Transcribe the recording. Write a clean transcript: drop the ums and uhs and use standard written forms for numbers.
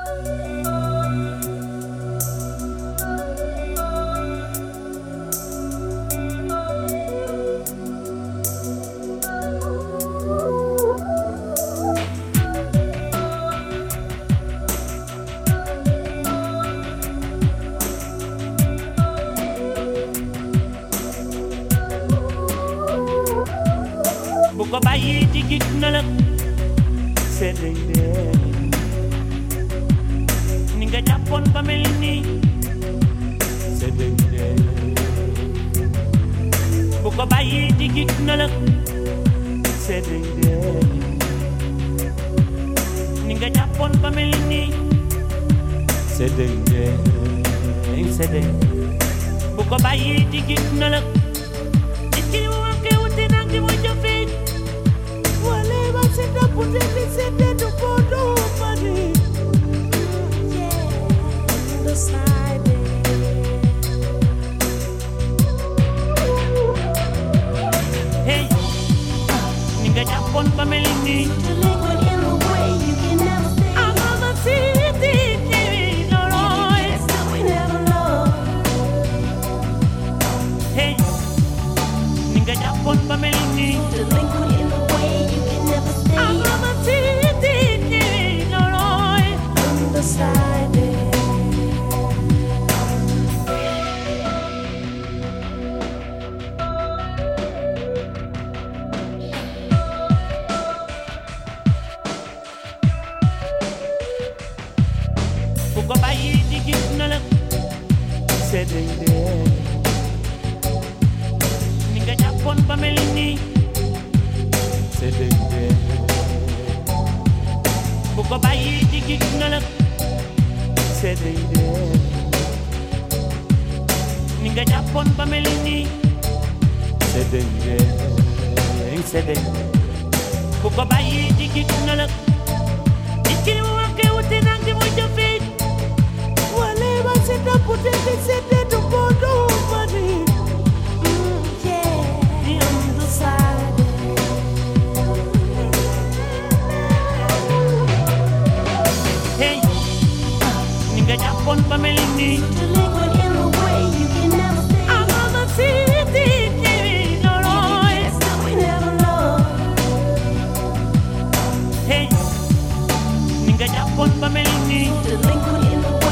Buko bàyyi digit na la seede ni nga jàppoon ba mel ni seede buko bàyyi digit na la seede ni nga jàppoon ba mel ni seede buko bàyyi digit na la Hey, ninga Japon pamelini. Hey, ninga Japon pamelini. Buko bàyyi digit na la seede ni nga jàppoon ba mel ni seede buko bàyyi digit na la seede ni nga jàppoon ba mel ni seede buko bàyyi digit na la Hey, ninga Japon pa melini. Hey, ninga Japon pa melini.